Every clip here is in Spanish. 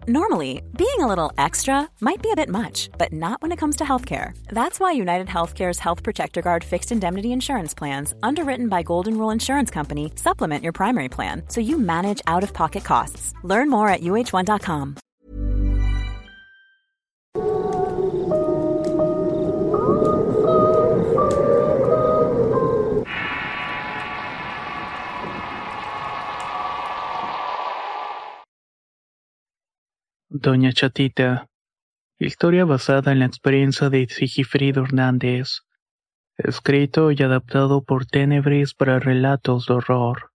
Normally, being a little extra might be a bit much, but not when it comes to healthcare. That's why United Healthcare's Health Protector Guard fixed indemnity insurance plans, underwritten by Golden Rule Insurance Company, supplement your primary plan so you manage out-of-pocket costs. Learn more at uh1.com. Doña Chatita. Historia basada en la experiencia de Sigifrido Hernández. Escrito y adaptado por Tenebris para relatos de horror.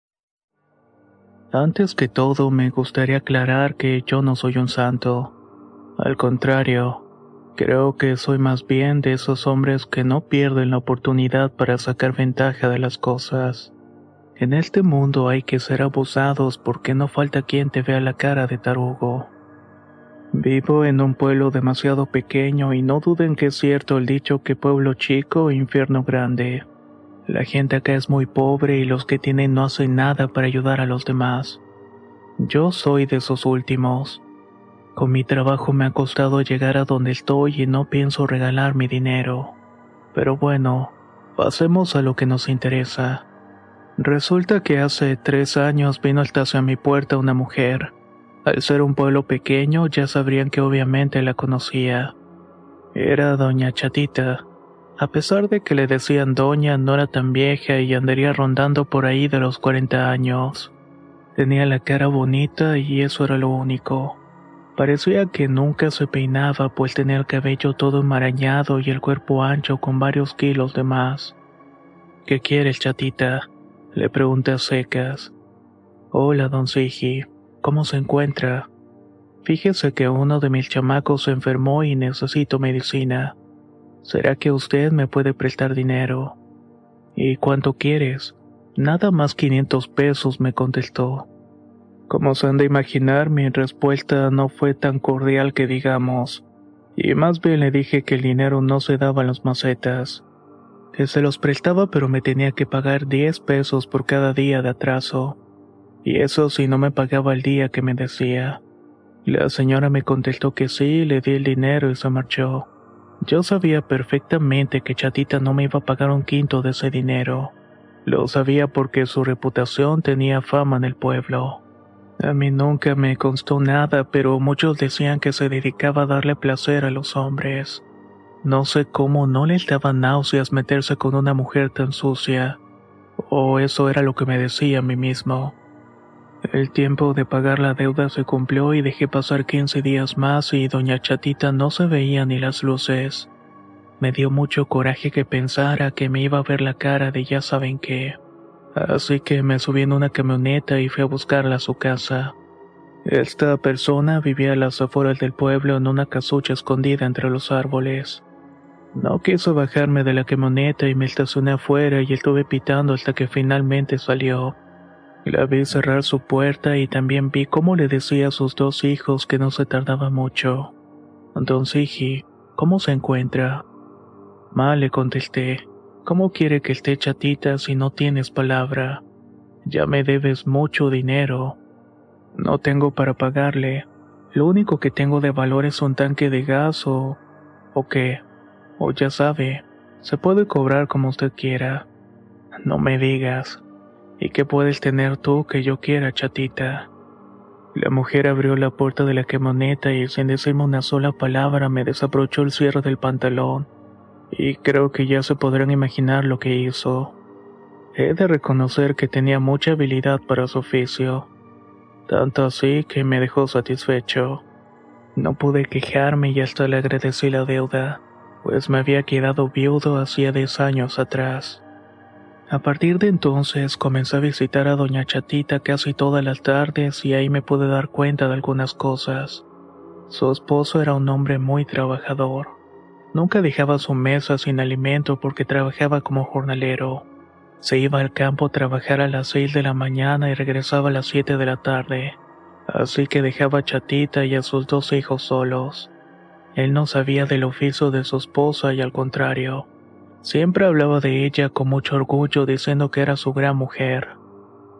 Antes que todo, me gustaría aclarar que yo no soy un santo. Al contrario, creo que soy más bien de esos hombres que no pierden la oportunidad para sacar ventaja de las cosas. En este mundo hay que ser abusados porque no falta quien te vea la cara de tarugo. Vivo en un pueblo demasiado pequeño y no duden que es cierto el dicho que pueblo chico, infierno grande. La gente acá es muy pobre y los que tienen no hacen nada para ayudar a los demás. Yo soy de esos últimos. Con mi trabajo me ha costado llegar a donde estoy y no pienso regalar mi dinero. Pero bueno, pasemos a lo que nos interesa. Resulta que hace 3 años vino hasta hacia mi puerta una mujer. Al ser un pueblo pequeño, ya sabrían que obviamente la conocía. Era doña Chatita. A pesar de que le decían doña, no era tan vieja y andaría rondando por ahí de los 40 años. Tenía la cara bonita y eso era lo único. Parecía que nunca se peinaba, pues tenía el cabello todo enmarañado y el cuerpo ancho con varios kilos de más. ¿Qué quieres, Chatita?, le pregunté a secas. Hola, don Sigi. ¿Cómo se encuentra? Fíjese que uno de mis chamacos se enfermó y necesito medicina. ¿Será que usted me puede prestar dinero? ¿Y cuánto quieres? Nada más 500 pesos, me contestó. Como se han de imaginar, mi respuesta no fue tan cordial que digamos, y más bien le dije que el dinero no se daba en las macetas. Que se los prestaba, pero me tenía que pagar 10 pesos por cada día de atraso. Y eso si no me pagaba el día que me decía. La señora me contestó que sí, le di el dinero y se marchó. Yo sabía perfectamente que Chatita no me iba a pagar un quinto de ese dinero. Lo sabía porque su reputación tenía fama en el pueblo. A mí nunca me constó nada, pero muchos decían que se dedicaba a darle placer a los hombres. No sé cómo no les daba náuseas meterse con una mujer tan sucia. O eso era lo que me decía a mí mismo. El tiempo de pagar la deuda se cumplió y dejé pasar 15 días más y doña Chatita no se veía ni las luces. Me dio mucho coraje que pensara que me iba a ver la cara de ya saben qué. Así que me subí en una camioneta y fui a buscarla a su casa. Esta persona vivía a las afueras del pueblo en una casucha escondida entre los árboles. No quiso bajarme de la camioneta y me estacioné afuera y estuve pitando hasta que finalmente salió. La vi cerrar su puerta y también vi cómo le decía a sus 2 hijos que no se tardaba mucho. Don Sigi, ¿cómo se encuentra? Mal, le contesté. ¿Cómo quiere que esté Chatita si no tienes palabra? Ya me debes mucho dinero. No tengo para pagarle. Lo único que tengo de valor es un tanque de gas ¿O qué? O ya sabe, se puede cobrar como usted quiera. No me digas. ¿Y qué puedes tener tú que yo quiera, Chatita? La mujer abrió la puerta de la camioneta y sin decirme una sola palabra me desabrochó el cierre del pantalón. Y creo que ya se podrán imaginar lo que hizo. He de reconocer que tenía mucha habilidad para su oficio. Tanto así que me dejó satisfecho. No pude quejarme y hasta le agradecí la deuda, pues me había quedado viudo hacía 10 años atrás. A partir de entonces comencé a visitar a doña Chatita casi todas las tardes y ahí me pude dar cuenta de algunas cosas. Su esposo era un hombre muy trabajador. Nunca dejaba su mesa sin alimento porque trabajaba como jornalero. Se iba al campo a trabajar a las 6 de la mañana y regresaba a las 7 de la tarde. Así que dejaba a Chatita y a sus 2 hijos solos. Él no sabía del oficio de su esposa y al contrario, siempre hablaba de ella con mucho orgullo diciendo que era su gran mujer.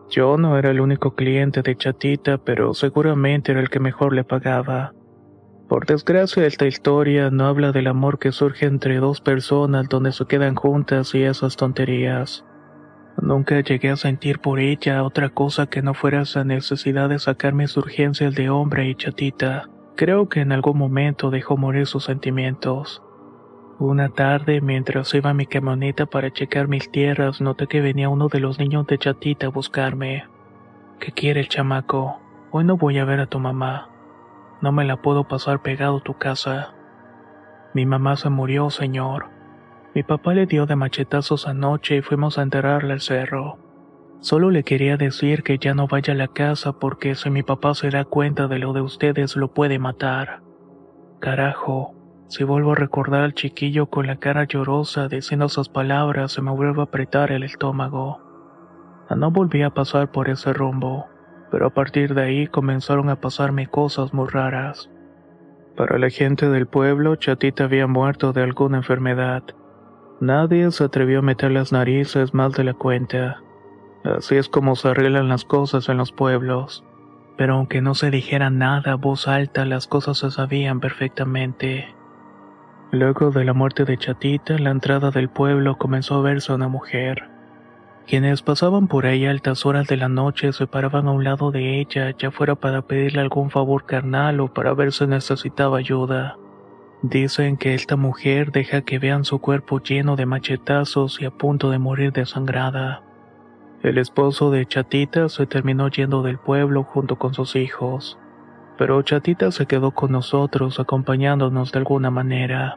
Yo no era el único cliente de Chatita, pero seguramente era el que mejor le pagaba. Por desgracia, esta historia no habla del amor que surge entre dos personas donde se quedan juntas y esas tonterías. Nunca llegué a sentir por ella otra cosa que no fuera esa necesidad de sacar mis urgencias de hombre y Chatita. Creo que en algún momento dejó morir sus sentimientos. Una tarde, mientras iba a mi camioneta para checar mis tierras, noté que venía uno de los niños de Chatita a buscarme. ¿Qué quiere el chamaco? Hoy no voy a ver a tu mamá. No me la puedo pasar pegado a tu casa. Mi mamá se murió, señor. Mi papá le dio de machetazos anoche y fuimos a enterrarla al cerro. Solo le quería decir que ya no vaya a la casa porque si mi papá se da cuenta de lo de ustedes lo puede matar. Carajo, si vuelvo a recordar al chiquillo con la cara llorosa diciendo esas palabras se me vuelve a apretar el estómago. No volví a pasar por ese rumbo, pero a partir de ahí comenzaron a pasarme cosas muy raras. Para la gente del pueblo, Chatita había muerto de alguna enfermedad. Nadie se atrevió a meter las narices más de la cuenta. Así es como se arreglan las cosas en los pueblos. Pero aunque no se dijera nada a voz alta, las cosas se sabían perfectamente. Luego de la muerte de Chatita, en la entrada del pueblo comenzó a verse una mujer. Quienes pasaban por ahí a altas horas de la noche se paraban a un lado de ella, ya fuera para pedirle algún favor carnal o para ver si necesitaba ayuda. Dicen que esta mujer deja que vean su cuerpo lleno de machetazos y a punto de morir desangrada. El esposo de Chatita se terminó yendo del pueblo junto con sus hijos, pero Chatita se quedó con nosotros acompañándonos de alguna manera.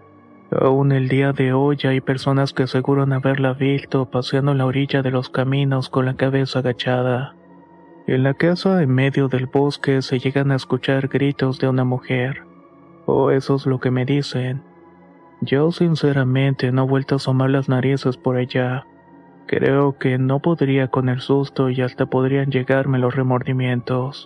Aún el día de hoy hay personas que aseguran haberla visto paseando en la orilla de los caminos con la cabeza agachada. En la casa en medio del bosque se llegan a escuchar gritos de una mujer, o eso es lo que me dicen. Yo sinceramente no he vuelto a asomar las narices por allá. Creo que no podría con el susto y hasta podrían llegarme los remordimientos.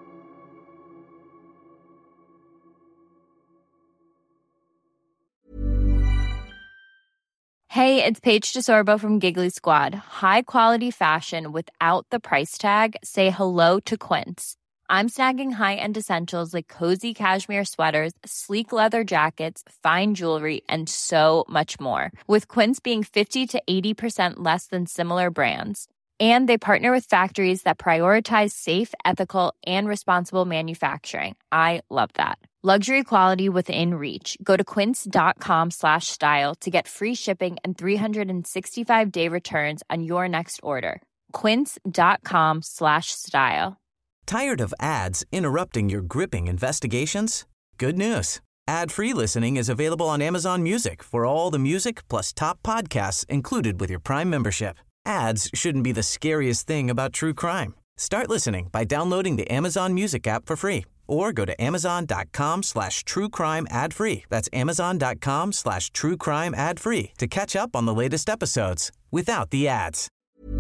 Hey, it's Paige DeSorbo from Giggly Squad. High quality fashion without the price tag. Say hello to Quince. I'm snagging high-end essentials like cozy cashmere sweaters, sleek leather jackets, fine jewelry, and so much more. With Quince being 50 to 80% less than similar brands. And they partner with factories that prioritize safe, ethical, and responsible manufacturing. I love that. Luxury quality within reach. Go to quince.com/style to get free shipping and 365-day returns on your next order. Quince.com/style. Tired of ads interrupting your gripping investigations? Good news. Ad-free listening is available on Amazon Music for all the music plus top podcasts included with your Prime membership. Ads shouldn't be the scariest thing about true crime. Start listening by downloading the Amazon Music app for free or go to amazon.com/truecrime ad-free. That's amazon.com/truecrime ad-free to catch up on the latest episodes without the ads.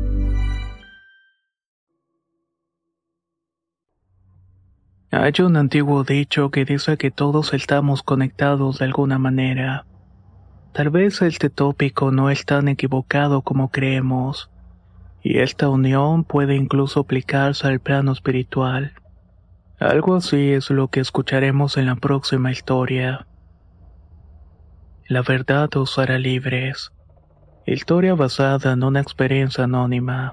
Hay un antiguo dicho que dice que todos estamos conectados de alguna manera. Tal vez este tópico no es tan equivocado como creemos, y esta unión puede incluso aplicarse al plano espiritual. Algo así es lo que escucharemos en la próxima historia. La verdad os hará libres. Historia basada en una experiencia anónima.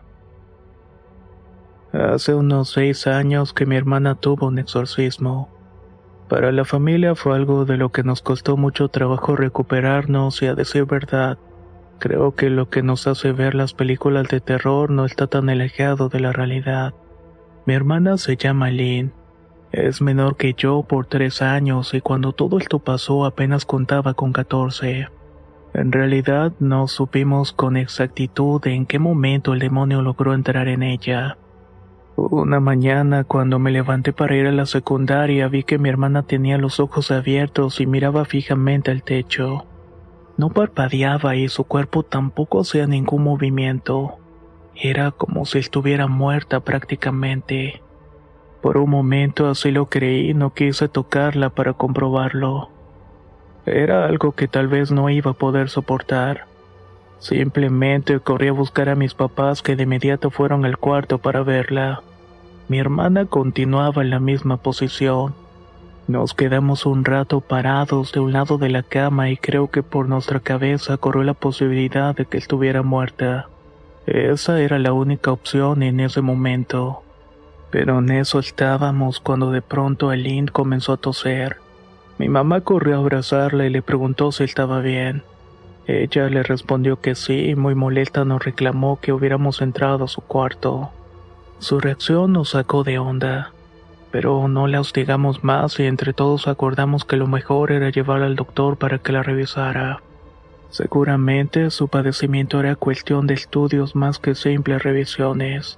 Hace unos 6 años que mi hermana tuvo un exorcismo. Para la familia fue algo de lo que nos costó mucho trabajo recuperarnos y a decir verdad, creo que lo que nos hace ver las películas de terror no está tan alejado de la realidad. Mi hermana se llama Lynn. Es menor que yo por 3 años y cuando todo esto pasó apenas contaba con 14. En realidad no supimos con exactitud en qué momento el demonio logró entrar en ella. Una mañana, cuando me levanté para ir a la secundaria, vi que mi hermana tenía los ojos abiertos y miraba fijamente al techo. No parpadeaba y su cuerpo tampoco hacía ningún movimiento. Era como si estuviera muerta prácticamente. Por un momento así lo creí y no quise tocarla para comprobarlo. Era algo que tal vez no iba a poder soportar. Simplemente corrí a buscar a mis papás, que de inmediato fueron al cuarto para verla. Mi hermana continuaba en la misma posición. Nos quedamos un rato parados de un lado de la cama y creo que por nuestra cabeza corrió la posibilidad de que estuviera muerta. Esa era la única opción en ese momento. Pero en eso estábamos cuando de pronto Aline comenzó a toser. Mi mamá corrió a abrazarla y le preguntó si estaba bien. Ella le respondió que sí, y muy molesta nos reclamó que hubiéramos entrado a su cuarto. Su reacción nos sacó de onda, pero no la hostigamos más y entre todos acordamos que lo mejor era llevarla al doctor para que la revisara. Seguramente su padecimiento era cuestión de estudios más que simples revisiones.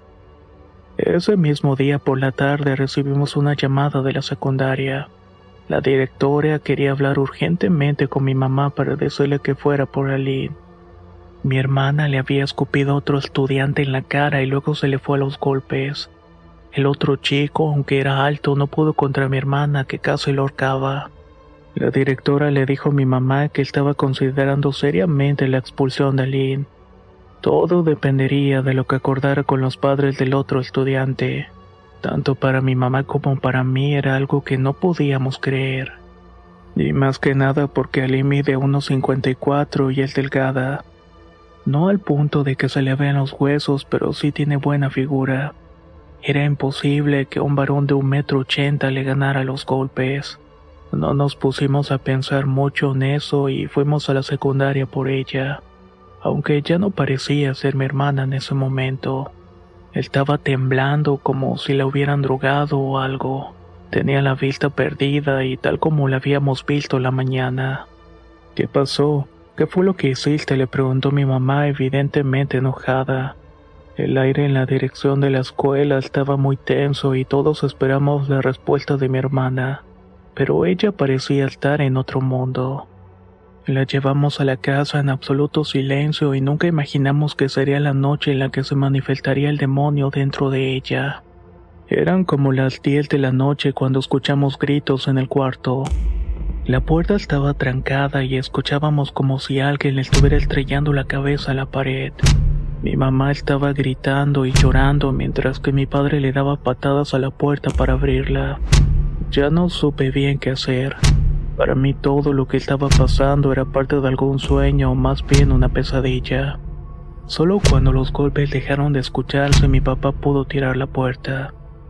Ese mismo día por la tarde recibimos una llamada de la secundaria. La directora quería hablar urgentemente con mi mamá para decirle que fuera por Aline. Mi hermana le había escupido a otro estudiante en la cara y luego se le fue a los golpes. El otro chico, aunque era alto, no pudo contra mi hermana, que casi lo ahorcaba. La directora le dijo a mi mamá que estaba considerando seriamente la expulsión de Aline. Todo dependería de lo que acordara con los padres del otro estudiante. Tanto para mi mamá como para mí era algo que no podíamos creer. Y más que nada porque Aline mide 1,54 y es delgada. No al punto de que se le vean los huesos, pero sí tiene buena figura. Era imposible que un varón de 1,80 m le ganara los golpes. No nos pusimos a pensar mucho en eso y fuimos a la secundaria por ella. Aunque ya no parecía ser mi hermana en ese momento. Estaba temblando como si la hubieran drogado o algo. Tenía la vista perdida y tal como la habíamos visto la mañana. ¿Qué pasó? ¿Qué fue lo que hiciste?, le preguntó mi mamá, evidentemente enojada. El aire en la dirección de la escuela estaba muy tenso y todos esperamos la respuesta de mi hermana, pero ella parecía estar en otro mundo. La llevamos a la casa en absoluto silencio y nunca imaginamos que sería la noche en la que se manifestaría el demonio dentro de ella. Eran como las 10 de la noche cuando escuchamos gritos en el cuarto. La puerta estaba trancada y escuchábamos como si alguien le estuviera estrellando la cabeza a la pared. Mi mamá estaba gritando y llorando mientras que mi padre le daba patadas a la puerta para abrirla. Ya no supe bien qué hacer. Para mí todo lo que estaba pasando era parte de algún sueño o más bien una pesadilla. Solo cuando los golpes dejaron de escucharse mi papá pudo tirar la puerta.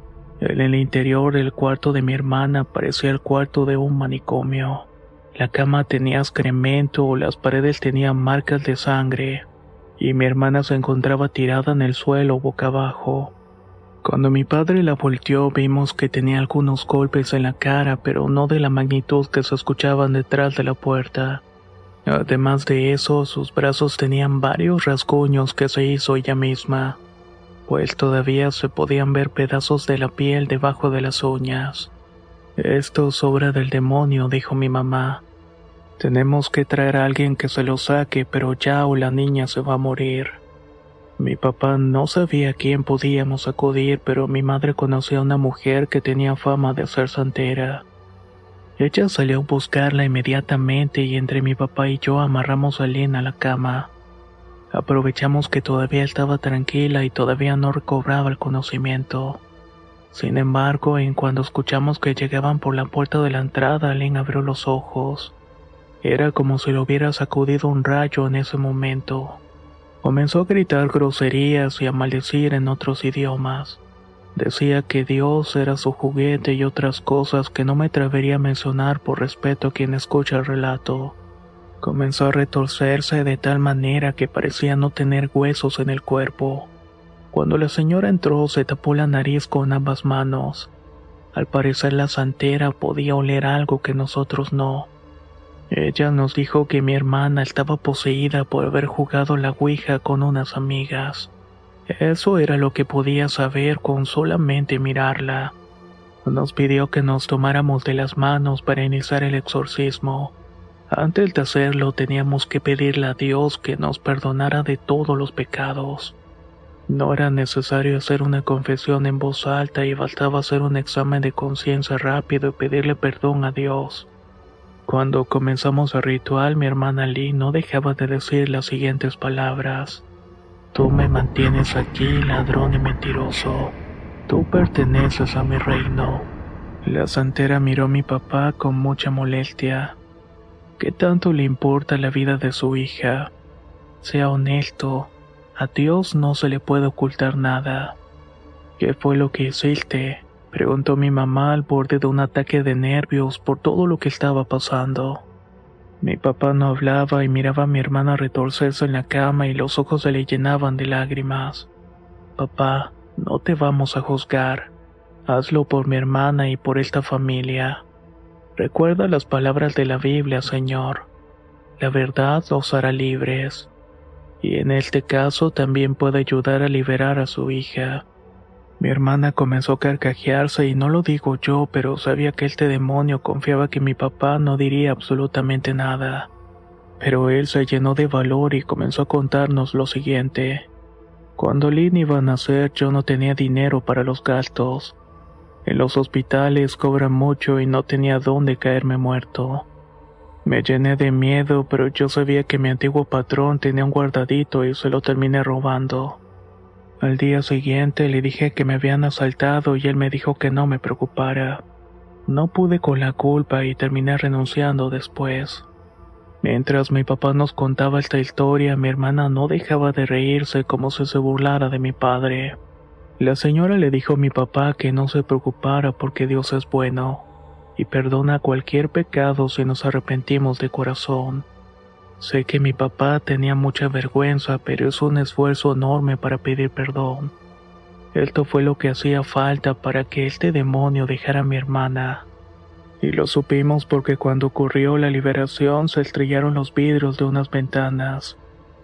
En el interior del cuarto de mi hermana parecía el cuarto de un manicomio. La cama tenía excremento, las paredes tenían marcas de sangre, y mi hermana se encontraba tirada en el suelo boca abajo. Cuando mi padre la volteó vimos que tenía algunos golpes en la cara, pero no de la magnitud que se escuchaban detrás de la puerta. Además de eso, sus brazos tenían varios rasguños que se hizo ella misma, pues todavía se podían ver pedazos de la piel debajo de las uñas. «Esto es obra del demonio», dijo mi mamá. «Tenemos que traer a alguien que se lo saque, pero ya o la niña se va a morir». Mi papá no sabía a quién podíamos acudir, pero mi madre conocía a una mujer que tenía fama de ser santera. Ella salió a buscarla inmediatamente y entre mi papá y yo amarramos a Aline a la cama. Aprovechamos que todavía estaba tranquila y todavía no recobraba el conocimiento. Sin embargo, en cuando escuchamos que llegaban por la puerta de la entrada, Aline abrió los ojos. Era como si le hubiera sacudido un rayo en ese momento. Comenzó a gritar groserías y a maldecir en otros idiomas. Decía que Dios era su juguete y otras cosas que no me atrevería a mencionar por respeto a quien escucha el relato. Comenzó a retorcerse de tal manera que parecía no tener huesos en el cuerpo. Cuando la señora entró se tapó la nariz con ambas manos. Al parecer la santera podía oler algo que nosotros no. Ella nos dijo que mi hermana estaba poseída por haber jugado la ouija con unas amigas. Eso era lo que podía saber con solamente mirarla. Nos pidió que nos tomáramos de las manos para iniciar el exorcismo. Antes de hacerlo teníamos que pedirle a Dios que nos perdonara de todos los pecados. No era necesario hacer una confesión en voz alta y bastaba hacer un examen de conciencia rápido y pedirle perdón a Dios. Cuando comenzamos el ritual, mi hermana Lee no dejaba de decir las siguientes palabras. Tú me mantienes aquí, ladrón y mentiroso. Tú perteneces a mi reino. La santera miró a mi papá con mucha molestia. ¿Qué tanto le importa la vida de su hija? Sea honesto. A Dios no se le puede ocultar nada. ¿Qué fue lo que hiciste?, preguntó mi mamá al borde de un ataque de nervios por todo lo que estaba pasando. Mi papá no hablaba y miraba a mi hermana retorcerse en la cama y los ojos se le llenaban de lágrimas. Papá, no te vamos a juzgar. Hazlo por mi hermana y por esta familia. Recuerda las palabras de la Biblia, Señor. La verdad os hará libres. Y en este caso también puede ayudar a liberar a su hija. Mi hermana comenzó a carcajearse y no lo digo yo, pero sabía que este demonio confiaba que mi papá no diría absolutamente nada. Pero él se llenó de valor y comenzó a contarnos lo siguiente. Cuando Lynn iba a nacer yo no tenía dinero para los gastos. En los hospitales cobran mucho y no tenía dónde caerme muerto. Me llené de miedo, pero yo sabía que mi antiguo patrón tenía un guardadito y se lo terminé robando. Al día siguiente le dije que me habían asaltado y él me dijo que no me preocupara. No pude con la culpa y terminé renunciando después. Mientras mi papá nos contaba esta historia, mi hermana no dejaba de reírse como si se burlara de mi padre. La señora le dijo a mi papá que no se preocupara porque Dios es bueno y perdona cualquier pecado si nos arrepentimos de corazón. Sé que mi papá tenía mucha vergüenza, pero es un esfuerzo enorme para pedir perdón. Esto fue lo que hacía falta para que este demonio dejara a mi hermana. Y lo supimos porque cuando ocurrió la liberación se estrellaron los vidrios de unas ventanas.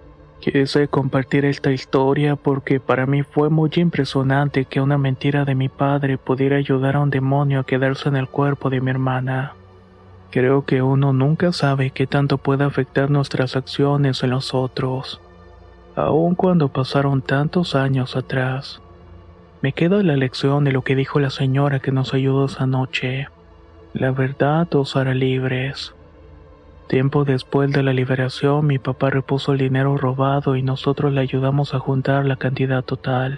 Quise compartir esta historia porque para mí fue muy impresionante que una mentira de mi padre pudiera ayudar a un demonio a quedarse en el cuerpo de mi hermana. Creo que uno nunca sabe qué tanto puede afectar nuestras acciones en los otros, aun cuando pasaron tantos años atrás. Me queda la lección de lo que dijo la señora que nos ayudó esa noche. La verdad os hará libres. Tiempo después de la liberación, mi papá repuso el dinero robado y nosotros le ayudamos a juntar la cantidad total.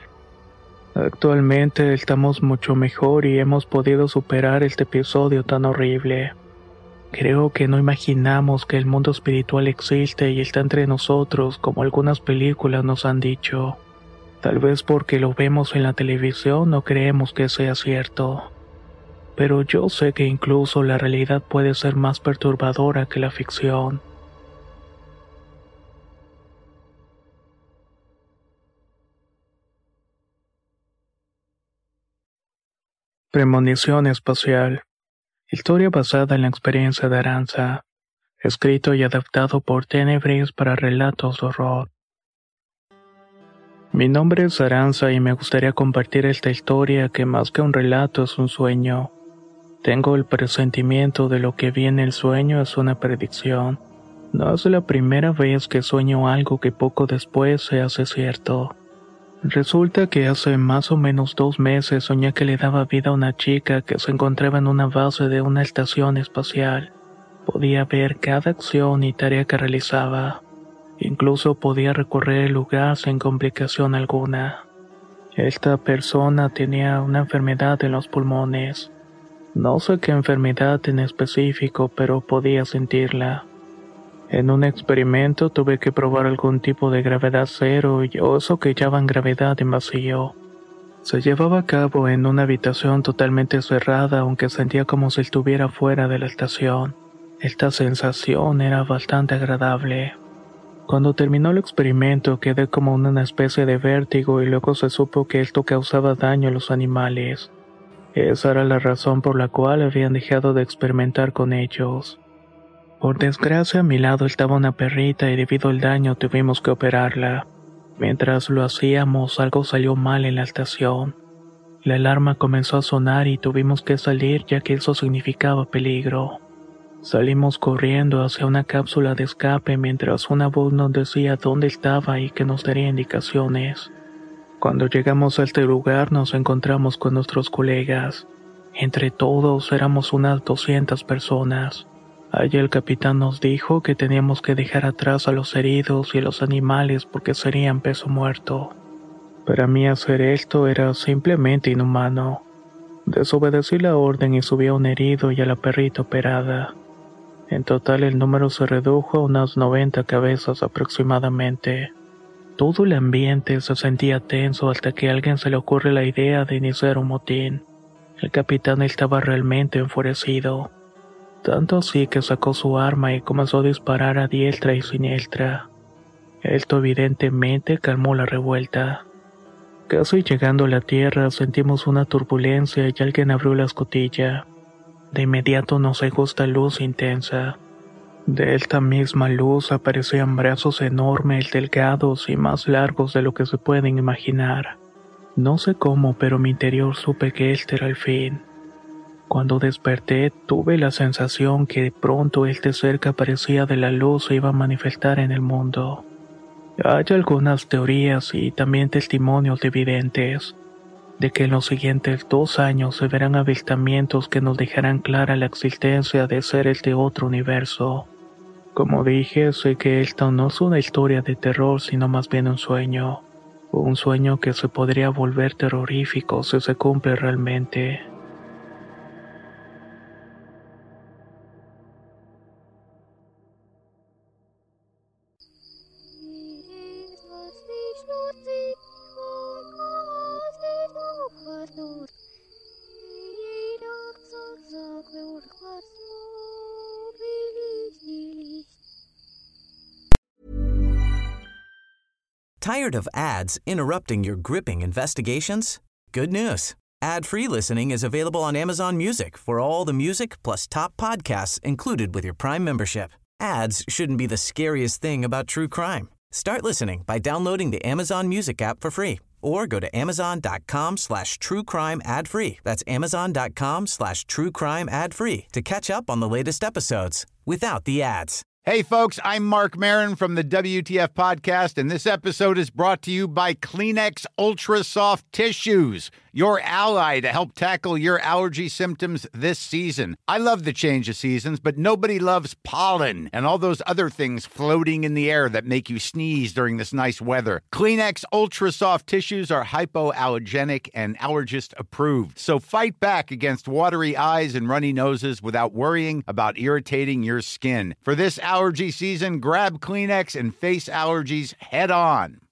Actualmente estamos mucho mejor y hemos podido superar este episodio tan horrible. Creo que no imaginamos que el mundo espiritual existe y está entre nosotros como algunas películas nos han dicho. Tal vez porque lo vemos en la televisión no creemos que sea cierto. Pero yo sé que incluso la realidad puede ser más perturbadora que la ficción. Premonición espacial. Historia basada en la experiencia de Aranza. Escrito y adaptado por Tenebris para relatos de horror. Mi nombre es Aranza y me gustaría compartir esta historia que más que un relato es un sueño. Tengo el presentimiento de lo que vi en el sueño es una predicción. No es la primera vez que sueño algo que poco después se hace cierto. Resulta que hace más o menos 2 meses soñé que le daba vida a una chica que se encontraba en una base de una estación espacial. Podía ver cada acción y tarea que realizaba. Incluso podía recorrer el lugar sin complicación alguna. Esta persona tenía una enfermedad en los pulmones. No sé qué enfermedad en específico, pero podía sentirla. En un experimento tuve que probar algún tipo de gravedad cero o eso que llaman gravedad en vacío. Se llevaba a cabo en una habitación totalmente cerrada, aunque sentía como si estuviera fuera de la estación. Esta sensación era bastante agradable. Cuando terminó el experimento quedé como en una especie de vértigo y luego se supo que esto causaba daño a los animales. Esa era la razón por la cual habían dejado de experimentar con ellos. Por desgracia a mi lado estaba una perrita y debido al daño tuvimos que operarla. Mientras lo hacíamos algo salió mal en la estación. La alarma comenzó a sonar y tuvimos que salir ya que eso significaba peligro. Salimos corriendo hacia una cápsula de escape mientras una voz nos decía dónde estaba y que nos daría indicaciones. Cuando llegamos a este lugar nos encontramos con nuestros colegas. Entre todos éramos unas 200 personas. Allí el capitán nos dijo que teníamos que dejar atrás a los heridos y a los animales porque serían peso muerto. Para mí hacer esto era simplemente inhumano. Desobedecí la orden y subí a un herido y a la perrita operada. En total el número se redujo a unas 90 cabezas aproximadamente. Todo el ambiente se sentía tenso hasta que a alguien se le ocurre la idea de iniciar un motín. El capitán estaba realmente enfurecido. Tanto así que sacó su arma y comenzó a disparar a diestra y siniestra. Esto evidentemente calmó la revuelta. Casi llegando a la tierra sentimos una turbulencia y alguien abrió la escotilla. De inmediato nos cegó esta luz intensa. De esta misma luz aparecían brazos enormes, delgados y más largos de lo que se pueden imaginar. No sé cómo, pero mi interior supe que este era el fin. Cuando desperté, tuve la sensación que de pronto este ser que aparecía de la luz se iba a manifestar en el mundo. Hay algunas teorías y también testimonios evidentes de que en los siguientes 2 años se verán avistamientos que nos dejarán clara la existencia de seres de otro universo. Como dije, sé que esta no es una historia de terror, sino más bien un sueño. Un sueño que se podría volver terrorífico si se cumple realmente. Tired of ads interrupting your gripping investigations? Good news. Ad-free listening is available on Amazon Music for all the music plus top podcasts included with your Prime membership. Ads shouldn't be the scariest thing about true crime. Start listening by downloading the Amazon Music app for free or go to amazon.com/truecrime ad-free. That's amazon.com/truecrime ad-free to catch up on the latest episodes without the ads. Hey, folks, I'm Mark Maron from the WTF Podcast, and this episode is brought to you by Kleenex Ultra Soft Tissues, your ally to help tackle your allergy symptoms this season. I love the change of seasons, but nobody loves pollen and all those other things floating in the air that make you sneeze during this nice weather. Kleenex Ultra Soft Tissues are hypoallergenic and allergist approved, so fight back against watery eyes and runny noses without worrying about irritating your skin. For this allergy season, grab Kleenex and face allergies head on.